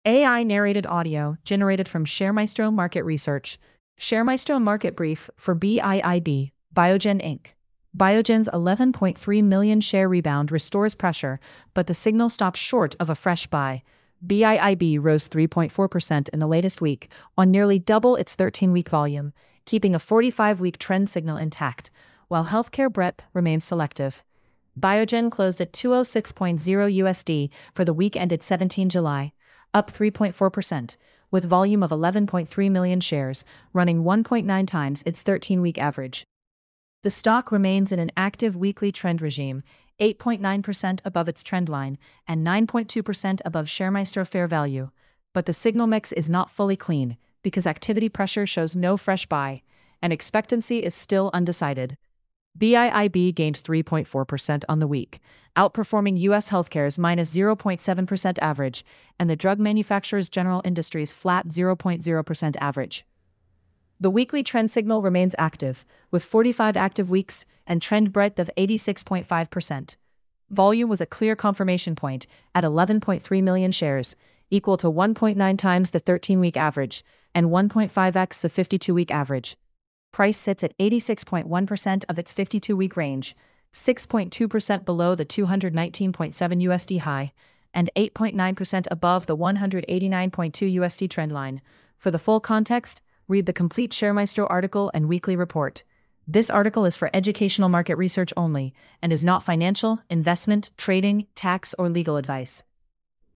AI narrated audio generated from ShareMaestro Market Research. ShareMaestro Market Brief for BIIB, Biogen Inc. Biogen's 11.3 million share rebound restores pressure, but the signal stops short of a fresh buy. BIIB rose 3.4% in the latest week, on nearly double its 13-week volume, keeping a 45-week trend signal intact, while healthcare breadth remains selective. Biogen closed at $206.0 USD for the week ended 17 July, up 3.4%, with volume of 11.3 million shares, running 1.9 times its 13-week average. The stock remains in an active weekly trend regime, 8.9% above its trend line and 9.2% above ShareMaestro fair value, but the signal mix is not fully clean because activity pressure shows no fresh buy, and expectancy is still undecided. BIIB gained 3.4% on the week, outperforming U.S. healthcare's minus 0.7% average and the drug manufacturer's general industry's flat 0.0% average. The weekly trend signal remains active, with 45 active weeks and trend breadth of 86.5%. Volume was a clear confirmation point at 11.3 million shares, equal to 1.9 times the 13-week average and 1.5x the 52-week average. Price sits at 86.1% of its 52-week range, 6.2% below the 219.7 USD high, and 8.9% above the 189.2 USD trend line. For the full context, read the complete ShareMaestro article and weekly report. This article is for educational market research only and is not financial, investment, trading, tax, or legal advice.